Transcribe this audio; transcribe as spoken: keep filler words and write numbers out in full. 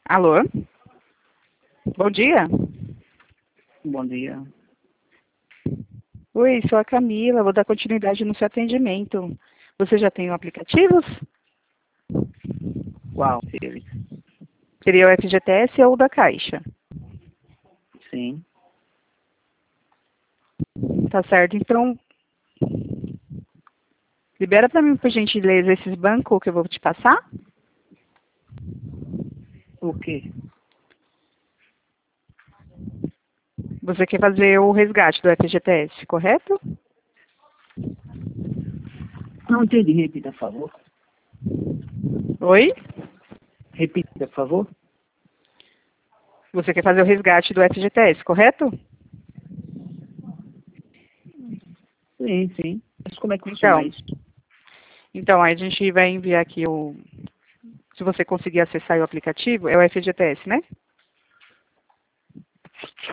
Alô? Bom dia. Bom dia. Oi, sou a Camila, vou dar continuidade no seu atendimento. Você já tem o aplicativos? Qual deles? Seria o F G T S ou o da Caixa? Sim. Tá certo, então... Libera para mim, por gentileza, esses bancos que eu vou te passar? O quê? Você quer fazer o resgate do F G T S, correto? Não entendi. Repita, por favor. Oi? Repita, por favor. Você quer fazer o resgate do F G T S, correto? Sim, sim. Mas como é que funciona Então, isso? então, aí a gente vai enviar aqui o... Se você conseguir acessar o aplicativo, é o F G T S, né?